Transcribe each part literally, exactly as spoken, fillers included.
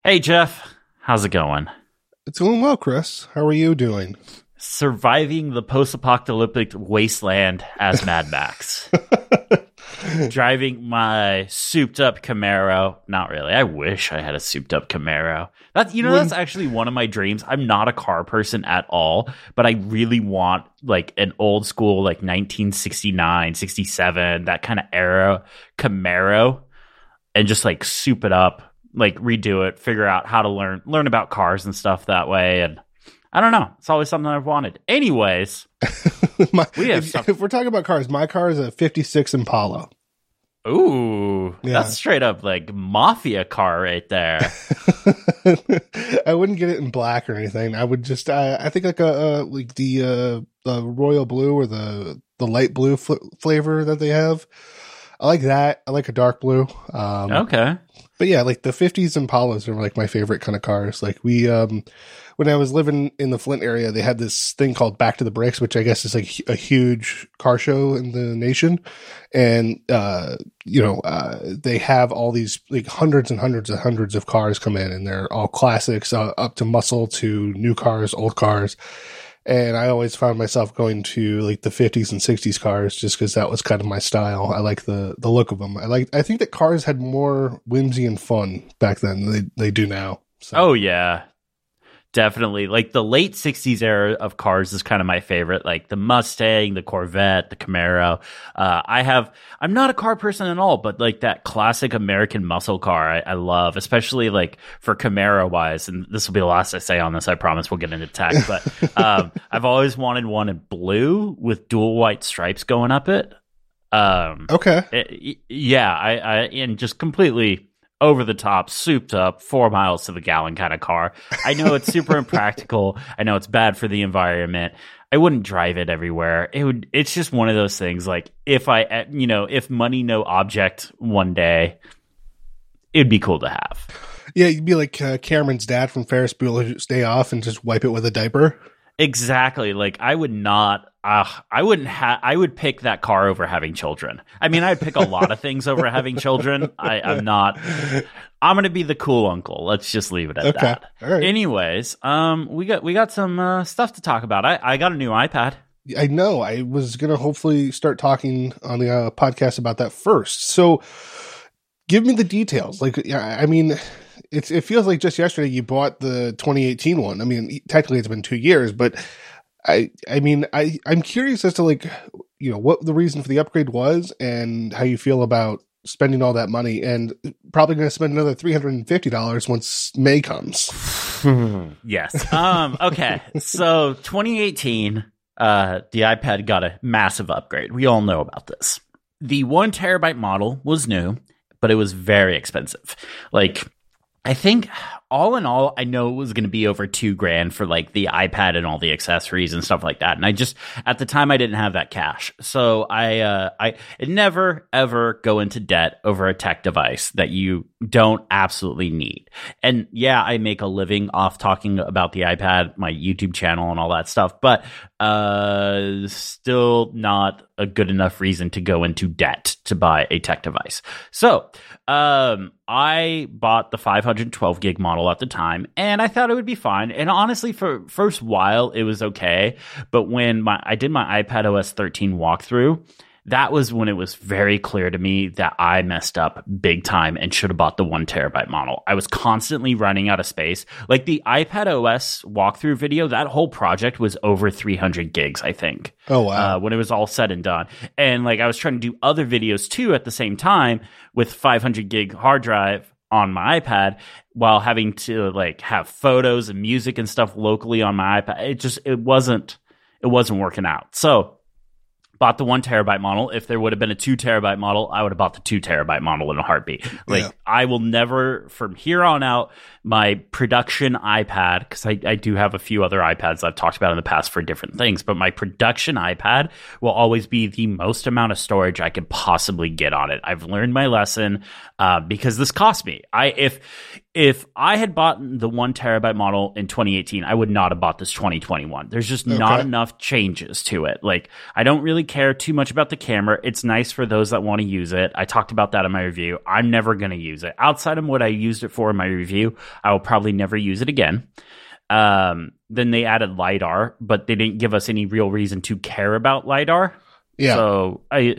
Hey, Jeff. How's it going? It's going well, Chris. How are you doing? Surviving the post-apocalyptic wasteland as Mad Max. Driving my souped-up Camaro. Not really. I wish I had a souped-up Camaro. That, you know, that's actually one of my dreams. I'm not a car person at all, but I really want, like, an old-school, like, nineteen sixty-nine, sixty-seven, that kind of era Camaro, and just, like, soup it up. Like redo it, figure out how to learn learn about cars and stuff that way, and I don't know. It's always something I've wanted. Anyways, my, we have if, some- if we're talking about cars, my car is a fifty-six Impala. Ooh, Yeah. That's straight up like mafia car right there. I wouldn't get it in black or anything. I would just, I, I think like a uh, like the uh, the royal blue or the the light blue fl- flavor that they have. I like that. I like a dark blue. Um, Okay. But yeah, like the fifties Impalas are like my favorite kind of cars. Like we, um, when I was living in the Flint area, they had this thing called Back to the Bricks, which I guess is like a huge car show in the nation. And, uh, you know, uh, they have all these like hundreds and hundreds and hundreds of cars come in, and they're all classics, uh, up to muscle to new cars, old cars. And I always found myself going to like the fifties and sixties cars just because that was kind of my style. I like the, the look of them. I like, I think that cars had more whimsy and fun back then than they, they do now. So. Oh yeah. Definitely. Like the late sixties era of cars is kind of my favorite. Like the Mustang, the Corvette, the Camaro. Uh, I have, I'm not a car person at all, but like that classic American muscle car I, I love, especially like for Camaro wise. And this will be the last I say on this. I promise we'll get into tech. But um, I've always wanted one in blue with dual white stripes going up it. Um, okay. It, yeah. I, I, and just completely over the top, souped up, four miles to the gallon kind of car. I know it's super impractical. I know it's bad for the environment. I wouldn't drive it everywhere. It would. It's just one of those things. Like if I, you know, if money no object one day, it'd be cool to have. Yeah, you'd be like uh, Cameron's dad from Ferris Bueller's Day Off and just wipe it with a diaper. Exactly. Like I would not. Uh, I wouldn't have. I would pick that car over having children. I mean, I'd pick a lot of things over having children. I, I'm not. I'm gonna be the cool uncle. Let's just leave it at Okay. that. All right. Anyways, um, we got we got some uh, stuff to talk about. I, I got a new iPad. I know. I was going to hopefully start talking on the uh, podcast about that first. So give me the details. Like, yeah, I mean, it's, it feels like just yesterday you bought the twenty eighteen one. I mean, technically it's been two years, but I, I mean, I, I'm curious as to like, you know, what the reason for the upgrade was and how you feel about spending all that money, and probably going to spend another three hundred fifty dollars once May comes. Yes. Um, okay. So twenty eighteen, uh, the iPad got a massive upgrade. We all know about this. The one terabyte model was new, but it was very expensive. Like, I think all in all, I know it was going to be over two grand for like the iPad and all the accessories and stuff like that. And I just, at the time, I didn't have that cash. So I, uh, I never, ever go into debt over a tech device that you don't absolutely need. And yeah, I make a living off talking about the iPad, my YouTube channel and all that stuff, but, uh, still not a good enough reason to go into debt to buy a tech device. So, um, I bought the five hundred twelve gig model at the time, and I thought it would be fine. And honestly, for first while, it was okay. But when my I did my iPad O S thirteen walkthrough, that was when it was very clear to me that I messed up big time and should have bought the one terabyte model. I was constantly running out of space. Like the iPad O S walkthrough video, that whole project was over three hundred gigs, I think. Oh, wow. Uh, when it was all said and done. And like I was trying to do other videos too at the same time with five hundred gig hard drive on my iPad while having to like have photos and music and stuff locally on my iPad. It just, it wasn't, it wasn't working out. So bought the one terabyte model. If there would have been a two terabyte model, I would have bought the two terabyte model in a heartbeat. Like Yeah. I will never, from here on out, my production iPad, because I, I do have a few other iPads I've talked about in the past for different things, but my production iPad will always be the most amount of storage I could possibly get on it. I've learned my lesson uh, because this cost me. I if if I had bought the one terabyte model in twenty eighteen, I would not have bought this twenty twenty-one. There's just okay. not enough changes to it. Like, I don't really care too much about the camera. It's nice for those that want to use it. I talked about that in my review. I'm never going to use it. Outside of what I used it for in my review, I will probably never use it again. Um, then they added LiDAR, but they didn't give us any real reason to care about LiDAR. Yeah. So I,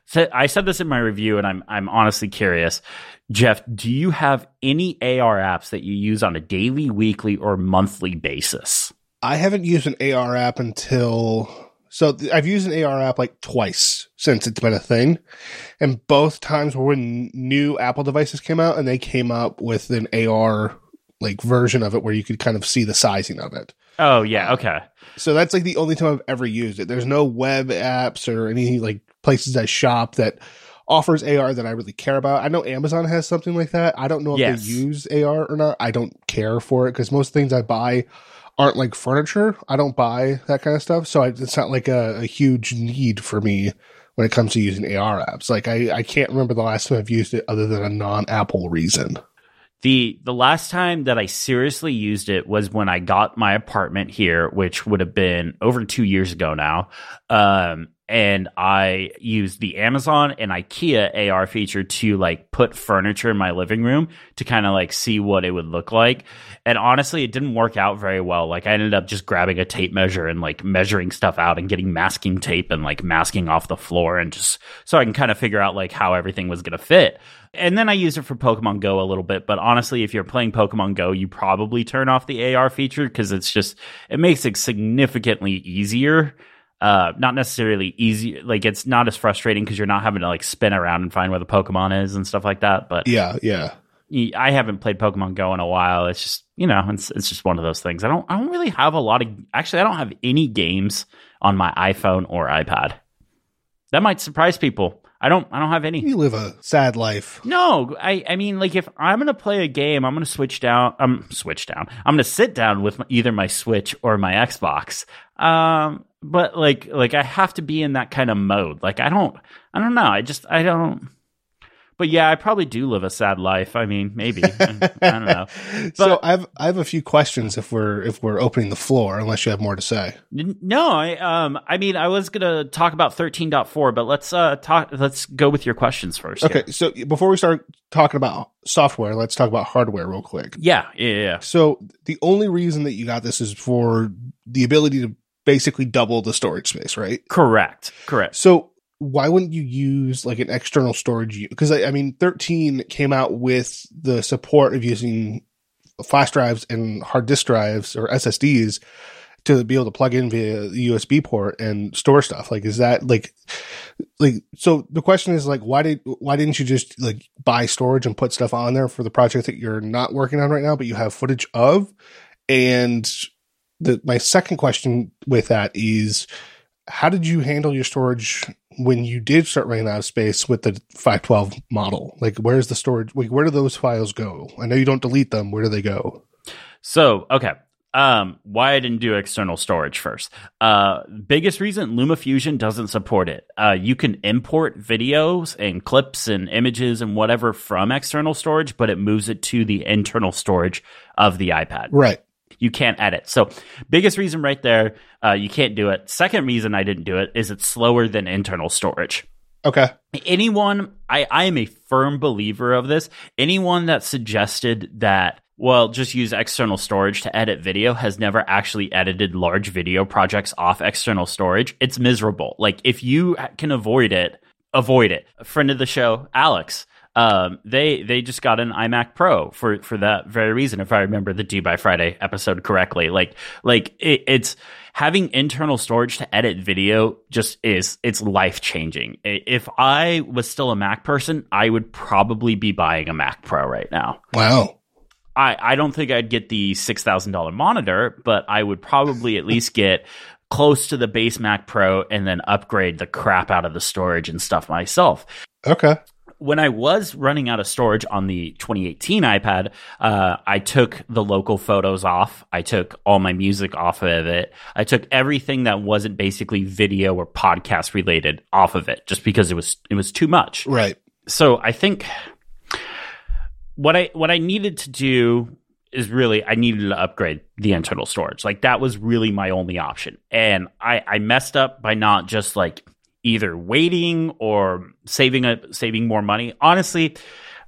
I said this in my review, and I'm I'm honestly curious. Jeff, do you have any A R apps that you use on a daily, weekly, or monthly basis? I haven't used an A R app until so th- I've used an A R app like twice since it's been a thing, and both times were when new Apple devices came out, and they came up with an A R like version of it where you could kind of see the sizing of it. Oh yeah, okay. So that's like the only time I've ever used it. There's no web apps or any like places I shop that offers A R that I really care about. I know Amazon has something like that. I don't know if yes. they use A R or not. I don't care for it because most things I buy aren't like furniture. I don't buy that kind of stuff. So I, it's not like a, a huge need for me when it comes to using A R apps. Like I, I can't remember the last time I've used it other than a non-Apple reason. The the last time that I seriously used it was when I got my apartment here, which would have been over two years ago now. Um, and I used the Amazon and IKEA A R feature to like put furniture in my living room to kind of like see what it would look like. And honestly, it didn't work out very well. Like I ended up just grabbing a tape measure and like measuring stuff out and getting masking tape and like masking off the floor, and just so I can kind of figure out like how everything was going to fit. And then I used it for Pokemon Go a little bit. But honestly, if you're playing Pokemon Go, you probably turn off the A R feature because it's just, it makes it significantly easier. Uh, not necessarily easy. Like it's not as frustrating because you're not having to like spin around and find where the Pokemon is and stuff like that. But yeah, yeah. I haven't played Pokemon Go in a while. It's just, you know, it's, it's just one of those things. I don't, I don't really have a lot of, actually, I don't have any games on my iPhone or iPad. That might surprise people. I don't, I don't have any. You live a sad life. No, I, I mean, like if I'm going to play a game, I'm going to switch down, um, switch down. I'm going to sit down with my, either my Switch or my Xbox. Um, but like, like I have to be in that kind of mode. Like I don't, I don't know. I just, I don't. But yeah, I probably do live a sad life. I mean, maybe. I don't know. But, so I have I have a few questions if we're if we're opening the floor, unless you have more to say. No, I um I mean I was gonna talk about thirteen point four, but let's uh talk let's go with your questions first. Okay, here. So before we start talking about software, let's talk about hardware real quick. Yeah, yeah, yeah. So the only reason that you got this is for the ability to basically double the storage space, right? Correct. Correct. So why wouldn't you use like an external storage? Because I, I mean, thirteen came out with the support of using flash drives and hard disk drives or S S Ds to be able to plug in via the U S B port and store stuff. Like, is that like, like, so the question is like, why did, why didn't you just like buy storage and put stuff on there for the project that you're not working on right now, but you have footage of? And the, my second question with that is, how did you handle your storage when you did start running out of space with the five twelve model? Like, where's the storage? Like, where do those files go? I know you don't delete them. Where do they go? So, okay. Um, why I didn't do external storage first. Uh, biggest reason, LumaFusion doesn't support it. Uh, you can import videos and clips and images and whatever from external storage, but it moves it to the internal storage of the iPad. Right. You can't edit. So biggest reason right there, uh, you can't do it. Second reason I didn't do it is it's slower than internal storage. Okay. Anyone, I, I am a firm believer of this. Anyone that suggested that, well, just use external storage to edit video has never actually edited large video projects off external storage. It's miserable. Like if you can avoid it, avoid it. A friend of the show, Alex, Um, they they just got an iMac Pro for, for that very reason, if I remember the Do by Friday episode correctly. Like like it, it's having internal storage to edit video just is it's life changing. If I was still a Mac person, I would probably be buying a Mac Pro right now. Wow. I, I don't think I'd get the six thousand dollars monitor, but I would probably at least get close to the base Mac Pro and then upgrade the crap out of the storage and stuff myself. Okay. When I was running out of storage on the twenty eighteen iPad, uh, I took the local photos off. I took all my music off of it. I took everything that wasn't basically video or podcast related off of it, just because it was it was too much. Right. So I think what I what I needed to do is really I needed to upgrade the internal storage. Like that was really my only option. And I, I messed up by not just like either waiting or saving a saving more money. Honestly,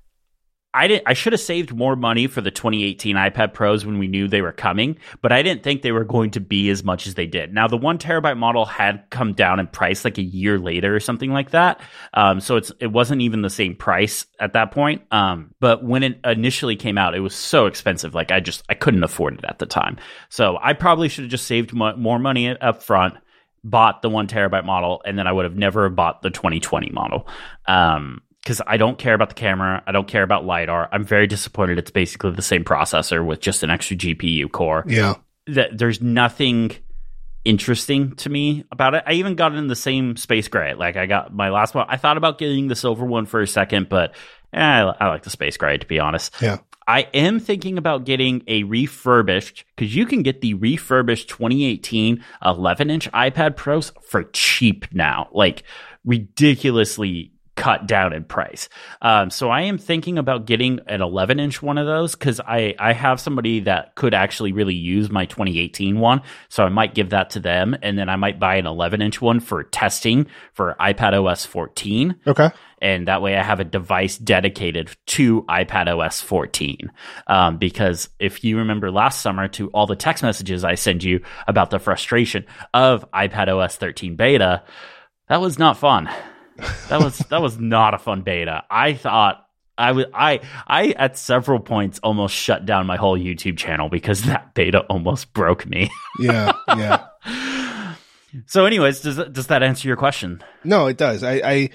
I didn't I should have saved more money for the twenty eighteen iPad Pros when we knew they were coming, but I didn't think they were going to be as much as they did. Now the one terabyte model had come down in price like a year later or something like that. Um, so it's it wasn't even the same price at that point. Um, but when it initially came out, it was so expensive. Like I just I couldn't afford it at the time. So I probably should have just saved mo- more money up front, bought the one terabyte model, and then I would have never bought the twenty twenty model. Um, because I don't care about the camera. I don't care about LiDAR. I'm very disappointed it's basically the same processor with just an extra G P U core. Yeah. That there's nothing interesting to me about it. I even got it in the same space gray. Like I got my last one. I thought about getting the silver one for a second, but eh, I, I like the space gray, to be honest. Yeah. I am thinking about getting a refurbished, because you can get the refurbished twenty eighteen eleven inch iPad Pros for cheap now. Like ridiculously cut down in price. Um, so I am thinking about getting an eleven inch one of those because I, I have somebody that could actually really use my twenty eighteen one. So I might give that to them. And then I might buy an eleven inch one for testing for iPadOS fourteen. Okay. And that way I have a device dedicated to iPadOS fourteen. Um, because if you remember last summer to all the text messages I send you about the frustration of iPadOS thirteen beta, that was not fun. That was that was not a fun beta. I thought I was I I at several points almost shut down my whole YouTube channel because that beta almost broke me. Yeah, yeah. So, anyways, does does that answer your question? No, it does. I, I,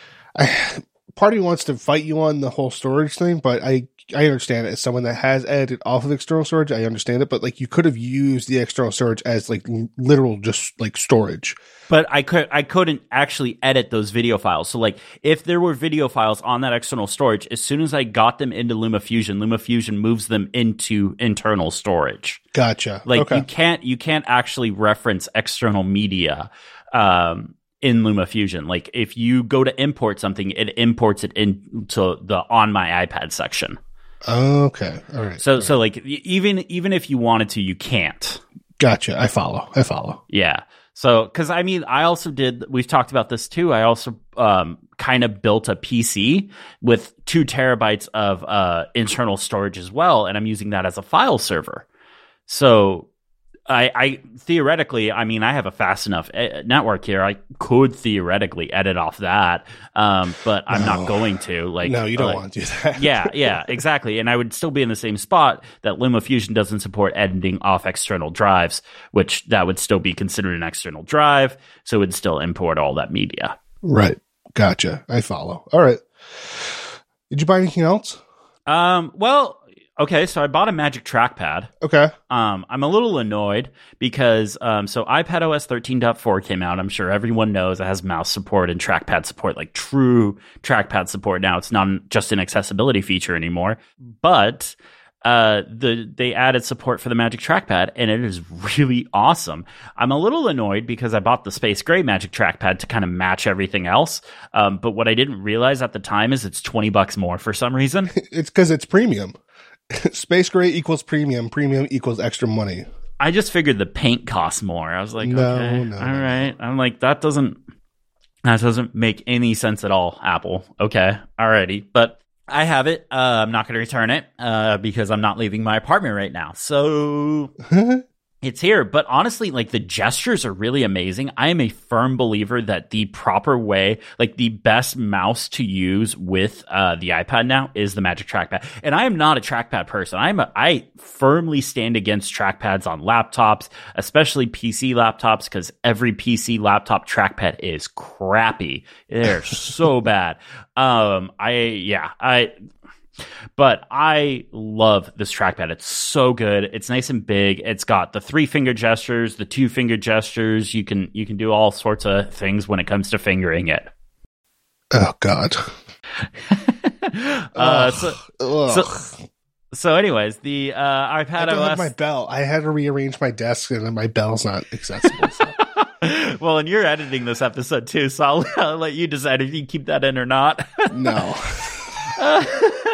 I part of me wants to fight you on the whole storage thing, but I I understand it. As someone that has edited off of external storage, I understand it. But like, you could have used the external storage as like literal just like storage. But I could I couldn't actually edit those video files. So like if there were video files on that external storage, as soon as I got them into LumaFusion, LumaFusion moves them into internal storage. Gotcha. Like okay. you can't you can't actually reference external media um, in LumaFusion. Like if you go to import something, it imports it into the on my iPad section. Okay. All right. So All so right. like even even if you wanted to, you can't. Gotcha. I follow. I follow. Yeah. So, because I mean, I also did, we've talked about this too. I also um, kind of built a P C with two terabytes of uh, internal storage as well. And I'm using that as a file server. So, I, I theoretically, I mean, I have a fast enough network here. I could theoretically edit off that, um, but I'm no. not going to. Like, no, you don't like, want to do that. yeah, yeah, exactly. And I would still be in the same spot that LumaFusion doesn't support editing off external drives, which that would still be considered an external drive. So it would still import all that media. Right. Gotcha. I follow. All right. Did you buy anything else? Um. Well. Okay, so I bought a Magic Trackpad. Okay. Um, I'm a little annoyed because um, so iPadOS thirteen point four came out. I'm sure everyone knows it has mouse support and trackpad support, like true trackpad support. Now it's not just an accessibility feature anymore, but uh, the they added support for the Magic Trackpad, and it is really awesome. I'm a little annoyed because I bought the Space Gray Magic Trackpad to kind of match everything else. Um, but what I didn't realize at the time is it's twenty bucks more for some reason. It's because it's premium. Space Gray equals premium. Premium equals extra money. I just figured the paint costs more. I was like, no, okay, no, all no, right. I'm like, that doesn't that doesn't make any sense at all, Apple. Okay, alrighty. But I have it. Uh, I'm not going to return it uh, because I'm not leaving my apartment right now. So it's here. But honestly, like the gestures are really amazing. I am a firm believer that the proper way, like the best mouse to use with uh, the iPad now is the Magic Trackpad. And I am not a trackpad person. I'm a, I firmly stand against trackpads on laptops, especially P C laptops, because every P C laptop trackpad is crappy. They're so bad. Um, I, yeah, I... But I love this trackpad. It's so good. It's nice and big. It's got the three finger gestures, the two finger gestures. You can you can do all sorts of things when it comes to fingering it. Oh God. uh, so, Ugh. so so anyways, the uh, iPad I don't O S. have my bell. I had to rearrange my desk, and my bell's not accessible. So. Well, and you're editing this episode too, so I'll, I'll let you decide if you keep that in or not. No.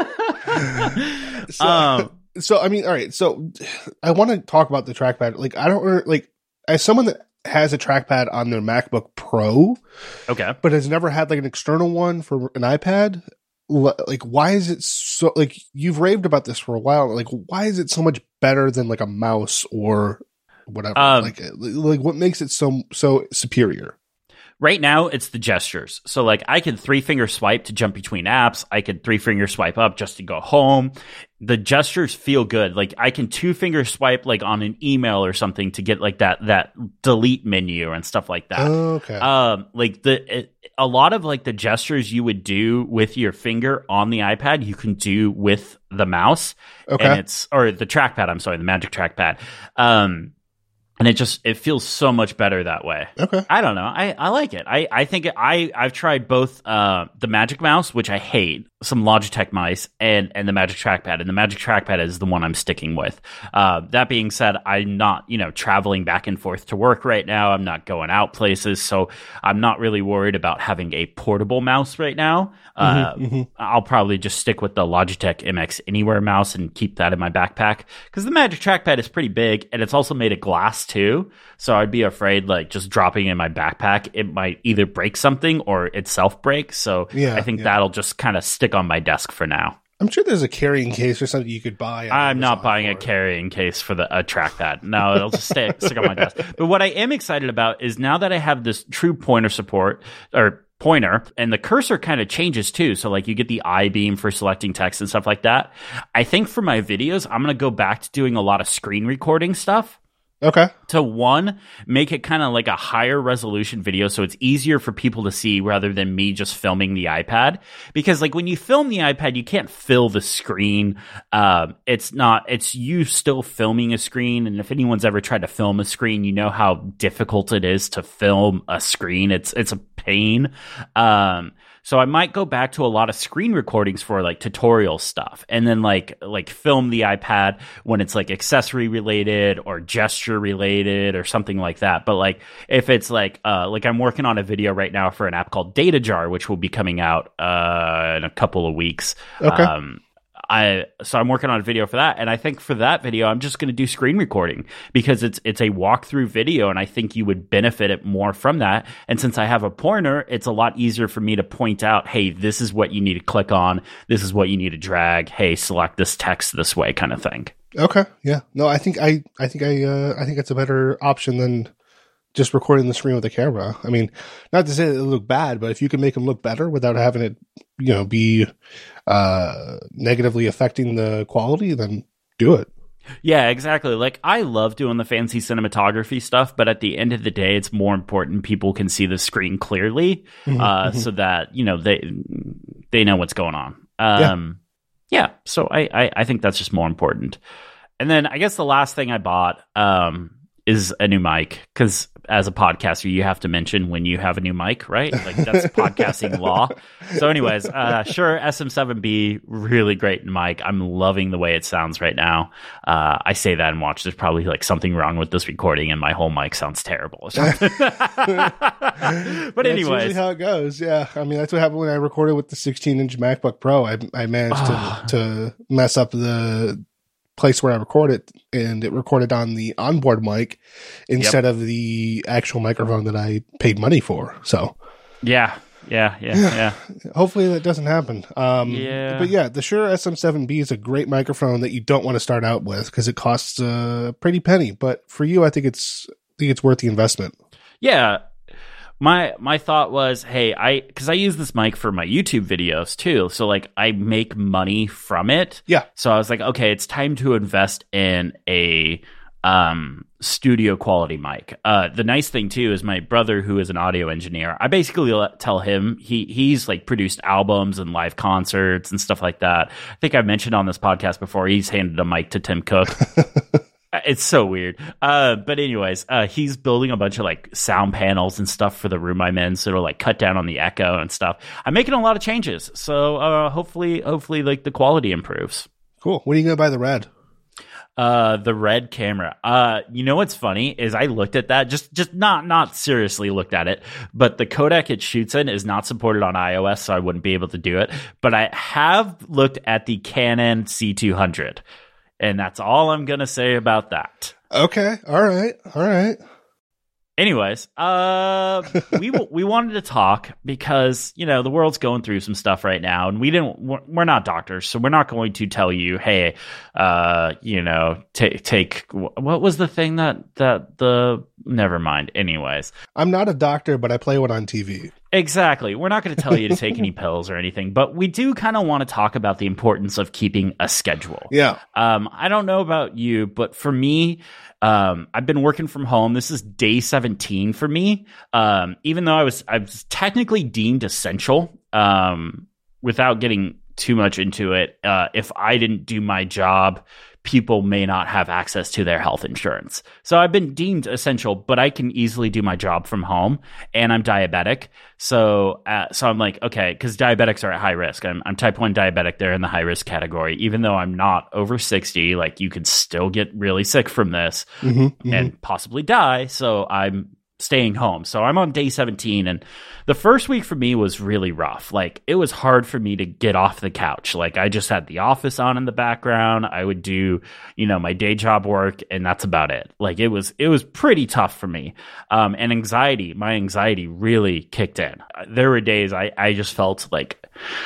so, um, so I mean, all right. So I want to talk about the trackpad. Like, I don't like as someone that has a trackpad on their MacBook Pro, okay, but has never had like an external one for an iPad. Like, why is it so? Like, you've raved about this for a while. Like, why is it so much better than like a mouse or whatever? Um, like, like what makes it so so superior? Right now, it's the gestures. So, like, I can three finger swipe to jump between apps. I could three finger swipe up just to go home. The gestures feel good. Like, I can two finger swipe like on an email or something to get like that that delete menu and stuff like that. Oh, okay. Um, like the it, a lot of like the gestures you would do with your finger on the iPad, you can do with the mouse. Okay. And it's or the trackpad. I'm sorry, the Magic Trackpad. Um. And it just, it feels so much better that way. Okay. I don't know. I, I like it. I, I think it, I, I've tried both uh, the Magic Mouse, which I hate, some Logitech mice, and, and the Magic Trackpad. And the Magic Trackpad is the one I'm sticking with. Uh, that being said, I'm not, you know, traveling back and forth to work right now. I'm not going out places. So I'm not really worried about having a portable mouse right now. Uh, mm-hmm, mm-hmm. I'll probably just stick with the Logitech M X Anywhere mouse and keep that in my backpack. Because the Magic Trackpad is pretty big, and it's also made of glass too, so I'd be afraid like just dropping it in my backpack, it might either break something or itself break. So yeah, I think yeah. that'll just kind of stick on my desk for now. I'm sure there's a carrying case or something you could buy. I'm not buying a carrying case for the a trackpad. No, it'll just stay stick on my desk. But what I am excited about is now that I have this true pointer support or pointer, and the cursor kind of changes too. So like you get the I beam for selecting text and stuff like that. I think for my videos, I'm going to go back to doing a lot of screen recording stuff. Okay. To one, make it kind of like a higher resolution video so it's easier for people to see rather than me just filming the iPad. Because like when you film the iPad, you can't fill the screen. Um, it's not, it's you still filming a screen. And if anyone's ever tried to film a screen, you know how difficult it is to film a screen. It's, it's a pain. Um, So I might go back to a lot of screen recordings for like tutorial stuff, and then like like film the iPad when it's like accessory related or gesture related or something like that. But like if it's like uh like I'm working on a video right now for an app called Data Jar, which will be coming out uh in a couple of weeks. Okay. Um, I so I'm working on a video for that, and I think for that video I'm just going to do screen recording because it's it's a walkthrough video, and I think you would benefit it more from that. And since I have a pointer, it's a lot easier for me to point out, hey, this is what you need to click on, this is what you need to drag, hey, select this text this way, kind of thing. Okay, yeah, no, I think I I think I uh, I think it's a better option than just recording the screen with a camera. I mean, not to say that it look bad, but if you can make them look better without having it, you know, be uh, negatively affecting the quality, then do it. Yeah, exactly. Like I love doing the fancy cinematography stuff, but at the end of the day, it's more important people can see the screen clearly, Mm-hmm, uh, mm-hmm. so that you know they they know what's going on. Um, yeah. yeah. So I, I I think that's just more important. And then I guess the last thing I bought um, is a new mic because as a podcaster, you have to mention when you have a new mic, right? Like that's podcasting law. So anyways, uh, Shure S M seven B, really great mic. I'm loving the way it sounds right now. Uh, I say that and watch. There's probably like something wrong with this recording and my whole mic sounds terrible or something. But that's anyways. usually how it goes. Yeah. I mean, that's what happened when I recorded with the sixteen inch MacBook Pro. I, I managed to, to mess up the place where I recorded, and it recorded on the onboard mic instead yep. of the actual microphone that I paid money for. So yeah, yeah, yeah, yeah. Hopefully that doesn't happen. Um, yeah. But yeah, the Shure S M seven B is a great microphone that you don't want to start out with because it costs a pretty penny. But for you, I think it's I think it's worth the investment. Yeah. My my thought was, hey, I because I use this mic for my YouTube videos too, so like I make money from it. Yeah. So I was like, okay, it's time to invest in a um, studio quality mic. Uh, the nice thing too is my brother, who is an audio engineer, I basically let, tell him he he's like produced albums and live concerts and stuff like that. I think I mentioned on this podcast before. He's handed a mic to Tim Cook. It's so weird. Uh, but anyways, uh, he's building a bunch of like sound panels and stuff for the room I'm in. So it'll like cut down on the echo and stuff. I'm making a lot of changes. So, uh, hopefully, hopefully like the quality improves. Cool. When are you going to buy the red? Uh, the Red camera. Uh, you know what's funny is I looked at that, just just not not seriously looked at it, but the codec it shoots in is not supported on iOS, so I wouldn't be able to do it. But I have looked at the Canon C two hundred, and that's all I'm gonna say about that. Okay, all right, all right. Anyways, uh, we we wanted to talk because, you know, the world's going through some stuff right now, and we didn't. We're, we're not doctors, so we're not going to tell you, hey, uh, you know, take take. What was the thing that that the? Never mind. Anyways, I'm not a doctor, but I play one on T V. Exactly. We're not going to tell you to take any pills or anything, but we do kind of want to talk about the importance of keeping a schedule. Yeah. Um, I don't know about you, but for me, um, I've been working from home. This is day seventeen for me. Um, even though I was, I was technically deemed essential, um, without getting too much into it. Uh, if I didn't do my job, people may not have access to their health insurance. So I've been deemed essential, but I can easily do my job from home, and I'm diabetic. So, uh, so I'm like, okay, because diabetics are at high risk. I'm, I'm type one diabetic. They're in the high risk category. Even though I'm not over sixty, like you could still get really sick from this mm-hmm, mm-hmm. and possibly die. So I'm staying home. So I'm on day seventeen, and the first week for me was really rough. Like, it was hard for me to get off the couch. Like, I just had The Office on in the background. I would do, you know, my day job work, and that's about it. Like, it was it was pretty tough for me. Um, and anxiety, my anxiety really kicked in. There were days I, I just felt like,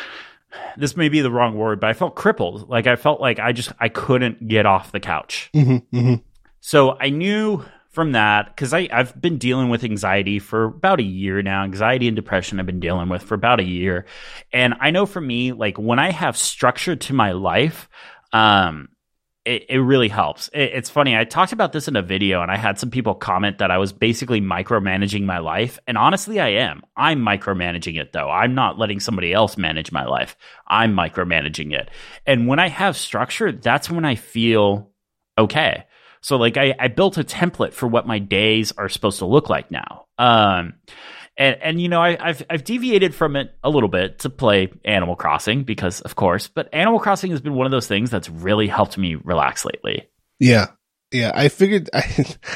this may be the wrong word, but I felt crippled. Like, I felt like I just, I couldn't get off the couch. Mm-hmm, mm-hmm. So I knew from that, because I've been dealing with anxiety for about a year now. Anxiety and depression I've been dealing with for about a year. And I know for me, like, when I have structure to my life, um, it, it really helps. It, it's funny. I talked about this in a video, and I had some people comment that I was basically micromanaging my life. And honestly, I am. I'm micromanaging it, though. I'm not letting somebody else manage my life. I'm micromanaging it. And when I have structure, that's when I feel okay. So, like, I, I built a template for what my days are supposed to look like now. Um, and, and you know, I, I've I've deviated from it a little bit to play Animal Crossing because, of course, but Animal Crossing has been one of those things that's really helped me relax lately. Yeah. Yeah, I figured, I,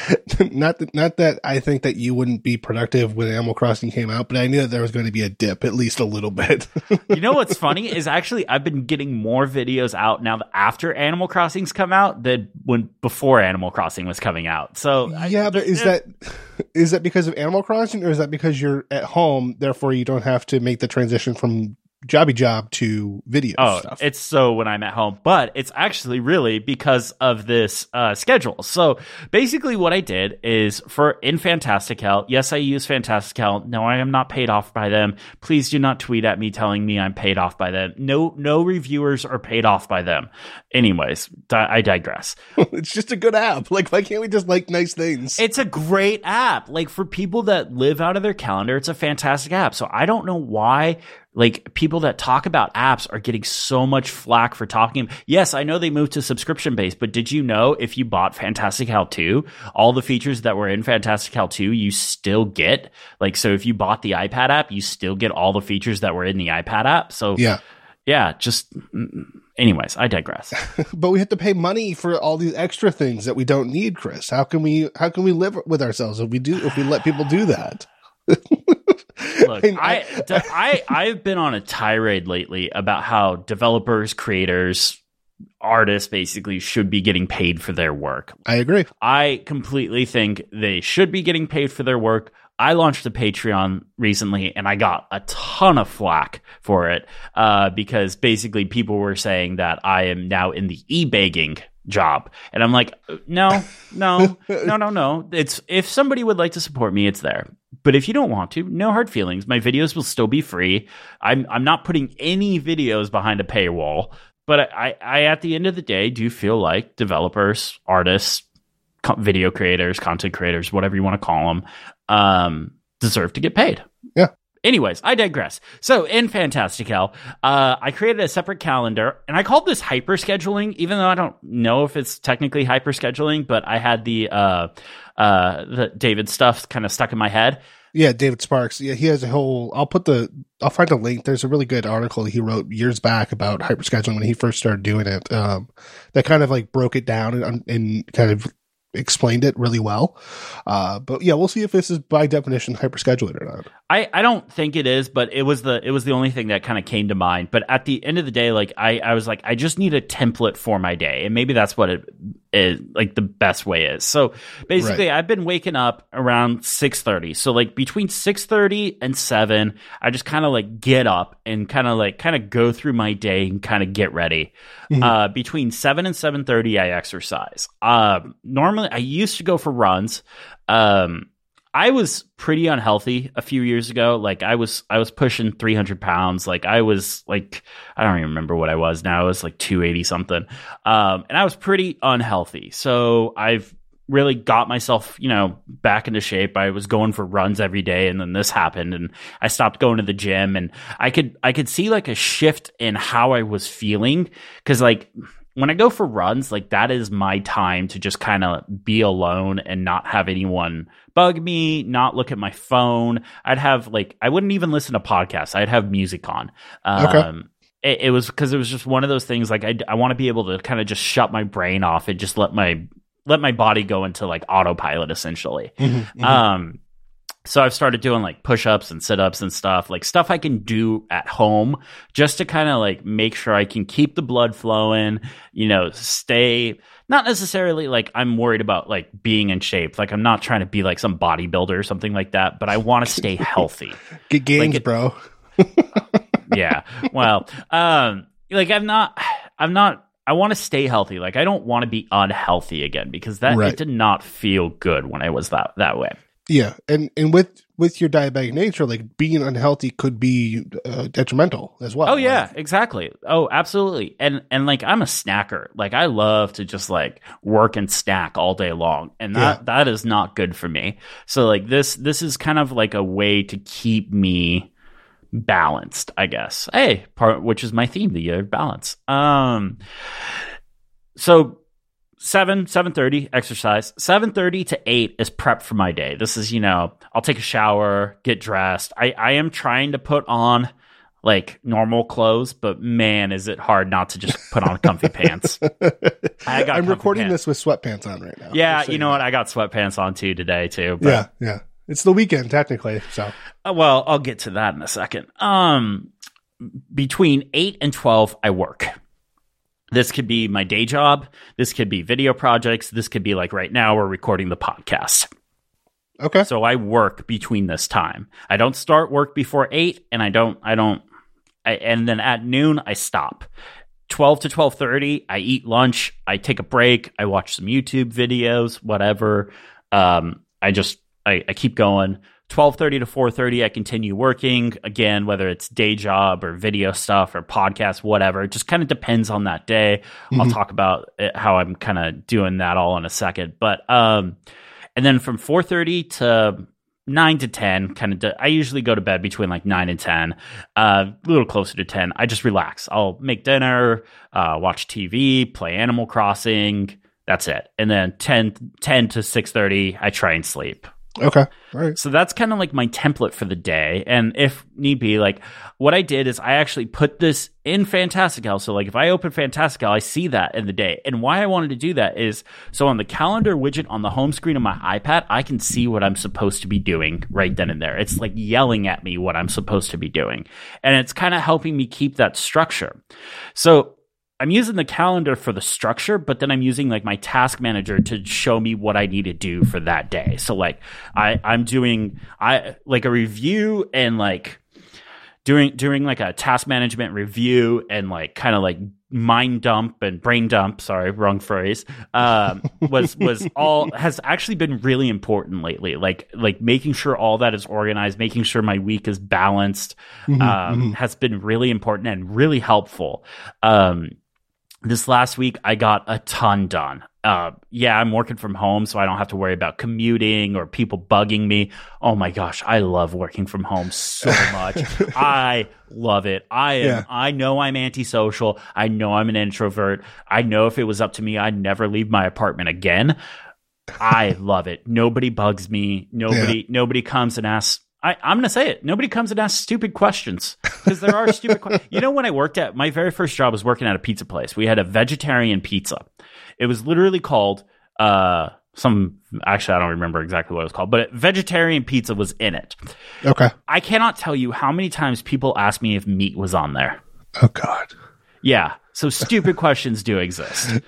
not that, not that I think that you wouldn't be productive when Animal Crossing came out, but I knew that there was going to be a dip, at least a little bit. You know what's funny is actually I've been getting more videos out now after Animal Crossing's come out than when before Animal Crossing was coming out. So yeah, I, but is that is that because of Animal Crossing, or is that because you're at home, therefore you don't have to make the transition from jobby job to video oh, stuff? It's so when I'm at home, but it's actually really because of this uh, schedule. So basically what I did is for in Fantastical, yes, I use Fantastical. No, I am not paid off by them. Please do not tweet at me telling me I'm paid off by them. No, no reviewers are paid off by them. Anyways, di- I digress. It's just a good app. Like, why can't we just like nice things? It's a great app. Like, for people that live out of their calendar, it's a fantastic app. So I don't know why, like, people that talk about apps are getting so much flack for talking. Yes, I know they moved to subscription based, but did you know if you bought Fantastical two, all the features that were in Fantastical two, you still get? Like, so if you bought the iPad app, you still get all the features that were in the iPad app. So yeah, yeah, just anyways, I digress. But we have to pay money for all these extra things that we don't need, Chris. How can we how can we live with ourselves if we do if we let people do that? Look, I, I, I've been on a tirade lately about how developers, creators, artists basically should be getting paid for their work. I agree. I completely think they should be getting paid for their work. I launched a Patreon recently, and I got a ton of flack for it uh, because basically people were saying that I am now in the e-begging job. And I'm like, no, no, no, no, no. It's if somebody would like to support me, it's there. But if you don't want to, no hard feelings. My videos will still be free. I'm I'm not putting any videos behind a paywall. But I, I at the end of the day, do feel like developers, artists, co- video creators, content creators, whatever you want to call them, um, deserve to get paid. Yeah. Anyways, I digress. So in Fantastical, uh, I created a separate calendar, and I called this hyper scheduling, even though I don't know if it's technically hyper scheduling, but I had the uh, uh, the David stuff kind of stuck in my head. Yeah, David Sparks. Yeah, he has a whole. I'll put the. I'll find a link. There's a really good article he wrote years back about hyperscheduling when he first started doing it. Um, that kind of like broke it down and, and kind of explained it really well. Uh, but yeah, we'll see if this is by definition hyperscheduling or not. I, I don't think it is, but it was the it was the only thing that kind of came to mind. But at the end of the day, like I, I was like, I just need a template for my day, and maybe that's what it is, like the best way is. So basically, right. I've been waking up around six thirty. So like between six thirty and seven, I just kind of like get up and kind of like kind of go through my day and kind of get ready. Mm-hmm. Uh, between seven and seven thirty, I exercise. Uh, normally, I used to go for runs. Um, I was pretty unhealthy a few years ago. Like I was, I was pushing three hundred pounds. Like I was like, I don't even remember what I was now. I was like two eighty something. Um, and I was pretty unhealthy. So I've really got myself, you know, back into shape. I was going for runs every day, and then this happened, and I stopped going to the gym, and I could, I could see like a shift in how I was feeling. Cause like, when I go for runs, like that is my time to just kind of be alone and not have anyone bug me, not look at my phone. I'd have like, I wouldn't even listen to podcasts. I'd have music on. Um, okay. it, it was because it was just one of those things. Like I, I want to be able to kind of just shut my brain off and just let my, let my body go into like autopilot essentially. Mm-hmm, mm-hmm. Um, So I've started doing like push-ups and sit-ups and stuff, like stuff I can do at home just to kind of like make sure I can keep the blood flowing, you know, stay, not necessarily like I'm worried about like being in shape. Like I'm not trying to be like some bodybuilder or something like that, but I want to stay healthy. Get gains, like, bro. Yeah. Well, um, like I'm not, I'm not, I want to stay healthy. Like I don't want to be unhealthy again because that right. it did not feel good when I was that, that way. Yeah, and, and with, with your diabetic nature, like being unhealthy could be uh, detrimental as well. Oh yeah, like, exactly. Oh, absolutely. And and like I'm a snacker. Like I love to just like work and snack all day long, and that yeah. that is not good for me. So like this this is kind of like a way to keep me balanced, I guess. Hey, part which is my theme, the year of balance. Um, so. seven, seven thirty, exercise. seven thirty to eight is prep for my day. This is, you know, I'll take a shower, get dressed. I, I am trying to put on, like, normal clothes, but, man, is it hard not to just put on comfy pants. I got I'm recording pants. this with sweatpants on right now. Yeah, you know what? I got sweatpants on, too, today, too. But, yeah, yeah. It's the weekend, technically, so. Uh, well, I'll get to that in a second. Um, between eight and twelve, I work. This could be my day job. This could be video projects. This could be like right now we're recording the podcast. Okay. So I work between this time. I don't start work before eight, and I don't, I don't, I, and then at noon I stop. twelve to twelve thirty, I eat lunch. I take a break. I watch some YouTube videos, whatever. Um, I just, I, I keep going. twelve thirty to four thirty, I continue working. Again, whether it's day job or video stuff or podcast, whatever. It just kind of depends on that day. Mm-hmm. I'll talk about it, how I'm kind of doing that all in a second. But, um, and then from four thirty to nine to ten, kind of, de- I usually go to bed between like nine and ten, uh, a little closer to ten. I just relax. I'll make dinner, uh, watch T V, play Animal Crossing. That's it. And then ten, ten to six thirty, I try and sleep. Okay. All right. So that's kind of like my template for the day. And if need be, like what I did is I actually put this in Fantastical. So like if I open Fantastical, I see that in the day. And why I wanted to do that is so on the calendar widget on the home screen of my iPad, I can see what I'm supposed to be doing right then and there. It's like yelling at me what I'm supposed to be doing. And it's kind of helping me keep that structure. So I'm using the calendar for the structure, but then I'm using like my task manager to show me what I need to do for that day. So like I, I'm doing I like a review and like doing doing like a task management review and like kind of like mind dump and brain dump. Sorry, wrong phrase. Um, was was all has actually been really important lately. Like like making sure all that is organized, making sure my week is balanced, mm-hmm, um, mm-hmm. has been really important and really helpful. Um, This last week, I got a ton done. Uh, yeah, I'm working from home, so I don't have to worry about commuting or people bugging me. Oh my gosh, I love working from home so much. I love it. I am. Yeah. I know I'm antisocial. I know I'm an introvert. I know if it was up to me, I'd never leave my apartment again. I love it. Nobody bugs me. Nobody, Yeah. nobody comes and asks. I, I'm going to say it. Nobody comes and asks stupid questions because there are stupid questions. You know, when I worked at my very first job was working at a pizza place. We had a vegetarian pizza. It was literally called, uh, some, actually, I don't remember exactly what it was called, but vegetarian pizza was in it. Okay. I cannot tell you how many times people ask me if meat was on there. Oh, God. Yeah. So stupid questions do exist.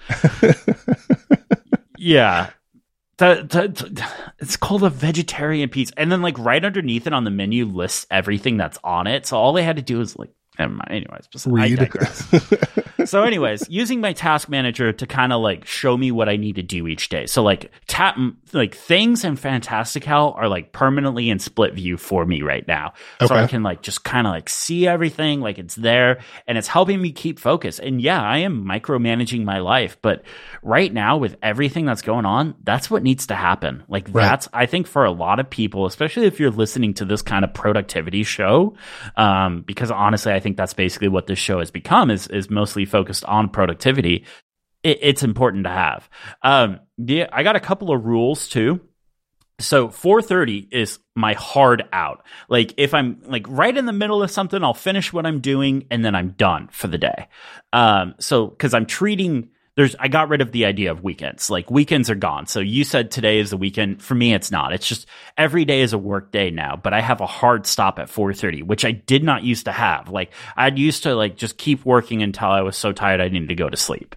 Yeah. The, the, the, it's called a vegetarian pizza. And then, like, right underneath it on the menu lists everything that's on it. So all they had to do is, like, never mind. Anyways, just, I digress. So anyways, using my task manager to kind of, like, show me what I need to do each day. So, like, tap, like things in Fantastical are, like, permanently in split view for me right now. So Okay. I can, like, just kind of, like, see everything, like, it's there. And it's helping me keep focus. And yeah, I am micromanaging my life. But right now, with everything that's going on, that's what needs to happen. Like, Right. that's, I think, for a lot of people, especially if you're listening to this kind of productivity show, um, because honestly, I think that's basically what this show has become, is is mostly focused on productivity. It, it's important to have. Um, yeah, I got a couple of rules too. So four thirty is my hard out. Like, if I'm, like, right in the middle of something, I'll finish what I'm doing and then I'm done for the day. Um, so because I'm treating. There's, I got rid of the idea of weekends. Like, weekends are gone. So you said today is the weekend. For me, it's not. It's just every day is a work day now, but I have a hard stop at four thirty, which I did not used to have. Like, I'd used to, like, just keep working until I was so tired I needed to go to sleep.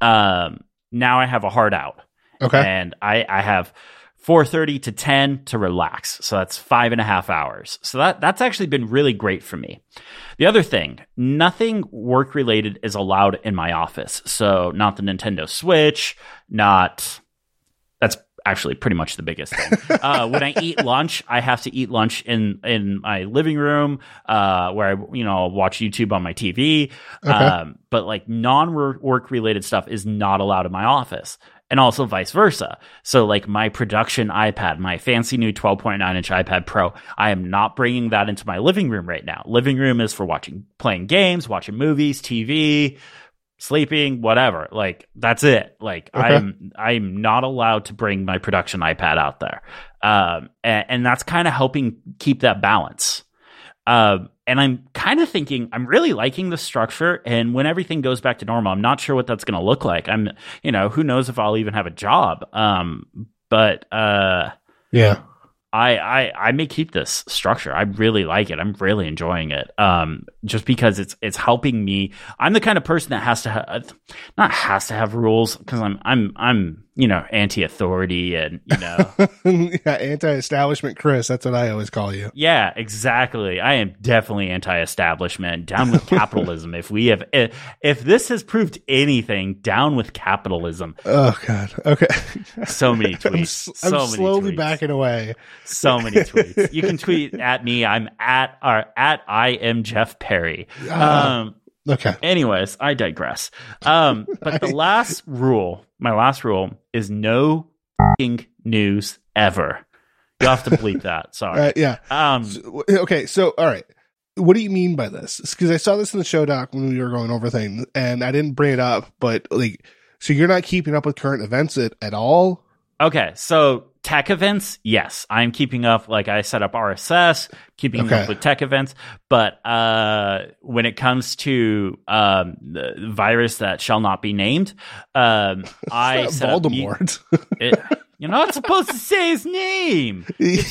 Um, now I have a hard out. Okay. And I, I have four thirty to ten to relax. So that's five and a half hours. So that, that's actually been really great for me. The other thing, nothing work related is allowed in my office. So not the Nintendo Switch, not, that's actually pretty much the biggest thing. Uh, when I eat lunch, I have to eat lunch in, in my living room, uh, where I, you know, watch YouTube on my T V. Okay. Um, but like non-work related stuff is not allowed in my office. And also vice versa. So like my production iPad, my fancy new twelve point nine inch iPad Pro, I am not bringing that into my living room right now. Living room is for watching, playing games, watching movies, T V, sleeping, whatever. Like, that's it. Like, Okay. I'm, I'm not allowed to bring my production iPad out there. Um, and, and that's kind of helping keep that balance. Um, and I'm kind of thinking, I'm really liking the structure. And when everything goes back to normal, I'm not sure what that's going to look like. I'm, you know, who knows if I'll even have a job. Um, but uh, Yeah. I, I, I may keep this structure. I really like it. I'm really enjoying it. Um, just because it's, it's helping me. I'm the kind of person that has to have, not has to have rules, because I'm, I'm, I'm, you know, anti-authority and, you know. Yeah, anti-establishment Chris, that's what I always call you. Yeah, exactly. I am definitely anti-establishment. Down with capitalism. If we have, if, if this has proved anything, down with capitalism. Oh, God. Okay. So many I'm, tweets. s- So I'm many slowly tweets. backing away. So many tweets. You can tweet at me. I'm at or at I am Jeff Perry. Ah. Um. Okay. Anyways, I digress. Um. But the last rule, my last rule, is no f***ing news ever. You have to bleep that. Sorry. Uh, yeah. Um. So- okay. So, all right. What do you mean by this? Because I saw this in the show doc when we were going over things, and I didn't bring it up. But like, so you're not keeping up with current events at, at all? Okay, so tech events, yes, I'm keeping up. Like, I set up R S S, keeping Okay. up with tech events. But uh, when it comes to um, the virus that shall not be named, um, I It's set not up mute- Voldemort. it- you're not supposed to say his name.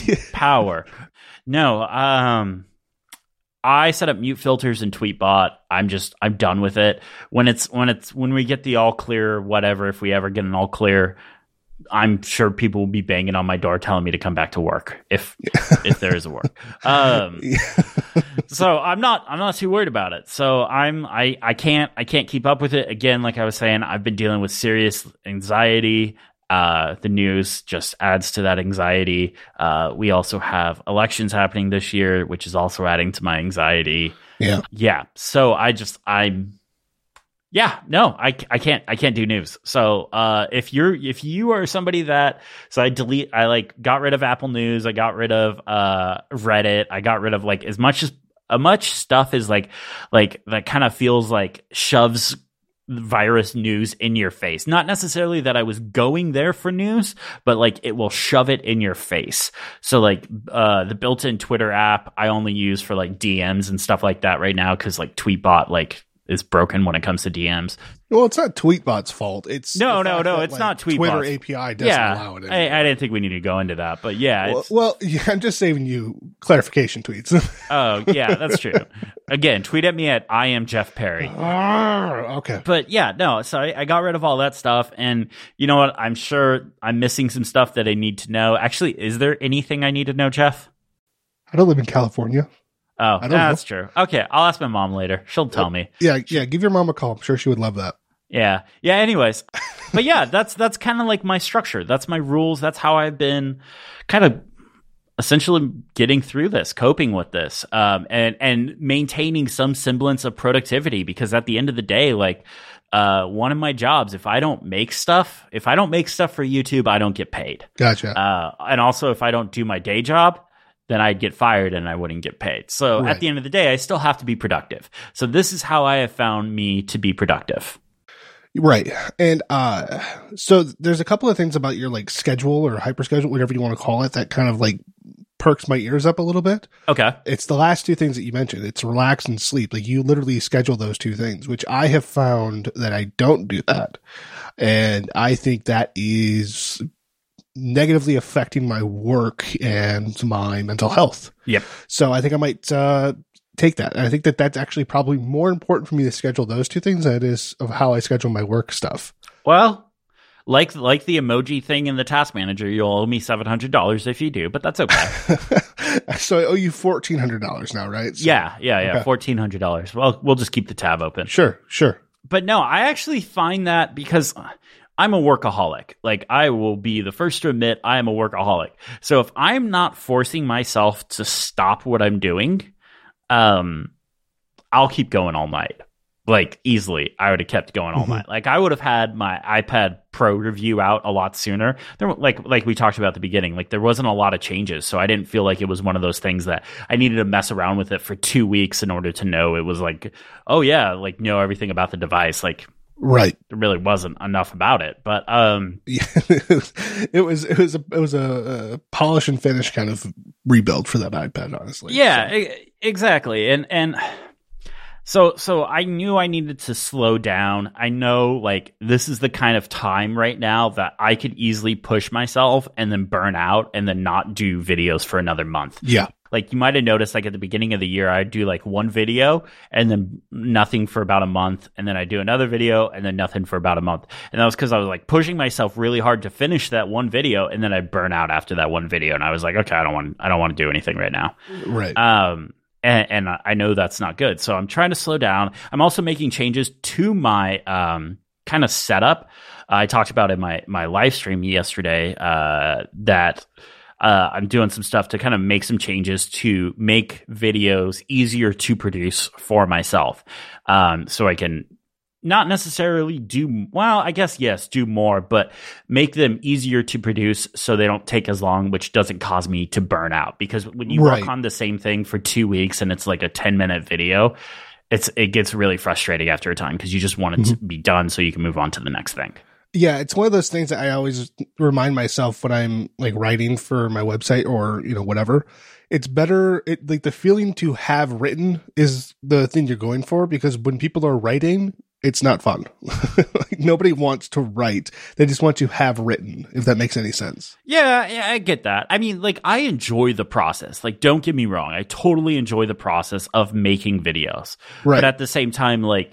Power. No, um, I set up mute filters in Tweetbot. I'm just, I'm done with it. When it's, when it's, when we get the all clear, whatever, if we ever get an all clear, I'm sure people will be banging on my door telling me to come back to work if, if there is a work. Um, so I'm not, I'm not too worried about it. So I'm, I, I can't, I can't keep up with it. Again, like I was saying, I've been dealing with serious anxiety. Uh, the news just adds to that anxiety. Uh, we also have elections happening this year, which is also adding to my anxiety. Yeah. Yeah. So I just, I'm, yeah, no, I, I can't, I can't do news. So, uh, if you're, if you are somebody that, so I delete, I like got rid of Apple News. I got rid of, uh, Reddit. I got rid of like as much as, as much stuff is like, like that kind of feels like shoves virus news in your face. Not necessarily that I was going there for news, but like it will shove it in your face. So like uh, the built-in Twitter app I only use for like D Ms and stuff like that right now because like Tweetbot like is broken when it comes to D Ms. Well, it's not Tweetbot's fault. It's no, no, no. that, it's like, not Tweetbot. Twitter A P I doesn't yeah, allow it. I, I didn't think we needed to go into that, but yeah. Well, it's, well yeah, I'm just saving you clarification tweets. Oh, yeah, that's true. Again, tweet at me at I am Jeff Perry. Okay. But yeah, no, so I, I got rid of all that stuff. And you know what? I'm sure I'm missing some stuff that I need to know. Actually, is there anything I need to know, Jeff? I don't live in California. Oh, I don't nah, know. That's true. Okay, I'll ask my mom later. She'll tell me. Yeah, yeah. Give your mom a call. I'm sure she would love that. Yeah, yeah. Anyways, but yeah, that's that's kind of like my structure. That's my rules. That's how I've been kind of essentially getting through this, coping with this, um, and and maintaining some semblance of productivity. Because at the end of the day, like uh, one of my jobs, if I don't make stuff, if I don't make stuff for YouTube, I don't get paid. Gotcha. Uh, and also, if I don't do my day job, then I'd get fired and I wouldn't get paid. So Right. at the end of the day, I still have to be productive. So this is how I have found me to be productive. Right. And uh so there's a couple of things about your like schedule or hyper schedule, whatever you want to call it, that kind of like perks my ears up a little bit. Okay. It's the last two things that you mentioned. It's relax and sleep. Like you literally schedule those two things, which I have found that I don't do that. And I think that is negatively affecting my work and my mental health. Yep. So I think I might uh, take that. And I think that that's actually probably more important for me to schedule those two things than it is of how I schedule my work stuff. Well, like like the emoji thing in the task manager, you'll owe me seven hundred dollars if you do, but that's okay. So I owe you fourteen hundred dollars now, right? So, yeah, yeah, yeah. okay. fourteen hundred dollars. Well, we'll just keep the tab open. Sure, sure. But no, I actually find that because I'm a workaholic. Like, I will be the first to admit I am a workaholic. So if I'm not forcing myself to stop what I'm doing, um, I'll keep going all night. Like, easily, I would have kept going all Mm-hmm. night. Like, I would have had my iPad Pro review out a lot sooner. There, like, like we talked about at the beginning, like there wasn't a lot of changes, so I didn't feel like it was one of those things that I needed to mess around with it for two weeks in order to know it was like, oh yeah, like know everything about the device. Like, right. there really wasn't enough about it. But um, Yeah, it was it was a it was a, a polish and finish kind of rebuild for that iPad, honestly. yeah, So, e- exactly. And and. So so I knew I needed to slow down. I know like this is the kind of time right now that I could easily push myself and then burn out and then not do videos for another month. yeah. Like you might have noticed like at the beginning of the year I'd do like one video and then nothing for about a month, and then I'd do another video and then nothing for about a month. And that was because I was like pushing myself really hard to finish that one video, and then I'd burn out after that one video, and I was like, okay, I don't want I don't want to do anything right now. Right. Um And, and I know that's not good. So I'm trying to slow down. I'm also making changes to my um, kind of setup. I talked about in my, my live stream yesterday uh, that uh, I'm doing some stuff to kind of make some changes to make videos easier to produce for myself. Um, so I can not necessarily do, well, I guess, yes, do more, but make them easier to produce so they don't take as long, which doesn't cause me to burn out. Because when you Right. work on the same thing for two weeks and it's like a ten minute video, it's it gets really frustrating after a time because you just want it to be done so you can move on to the next thing. Yeah, it's one of those things that I always remind myself when I'm like writing for my website or, you know, whatever. It's better, it like the feeling to have written is the thing you're going for, because when people are writing, it's not fun. Like nobody wants to write. They just want to have written, if that makes any sense. Yeah, yeah, I get that. I mean, like, I enjoy the process. Like, don't get me wrong. I totally enjoy the process of making videos. Right. But at the same time, like,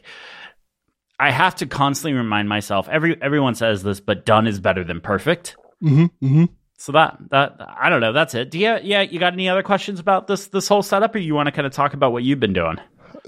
I have to constantly remind myself, every everyone says this, but done is better than perfect. Mm-hmm. Mm-hmm. So that, that I don't know. That's it. Do you, yeah, you got any other questions about this this whole setup, or you want to kind of talk about what you've been doing?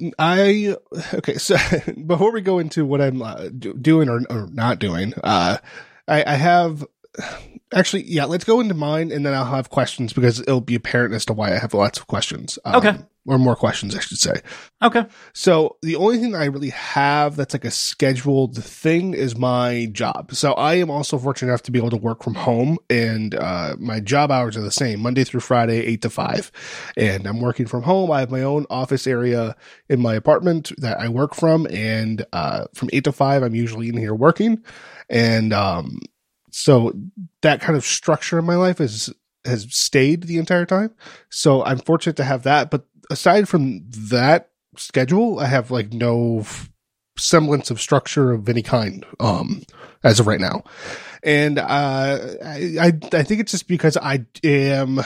I okay. So before we go into what I'm uh, do, doing or, or not doing, uh, I, I have actually, yeah. Let's go into mine, and then I'll have questions because it'll be apparent as to why I have lots of questions. Um, Okay. or more questions, I should say. Okay. So the only thing that I really have that's like a scheduled thing is my job. So I am also fortunate enough to be able to work from home, and uh, my job hours are the same, Monday through Friday, eight to five. And I'm working from home. I have my own office area in my apartment that I work from. And uh, from eight to five, I'm usually in here working. And um, so that kind of structure in my life is has stayed the entire time. So I'm fortunate to have that. But aside from that schedule, I have like no semblance of structure of any kind um, as of right now. And uh, I, I, I think it's just because I am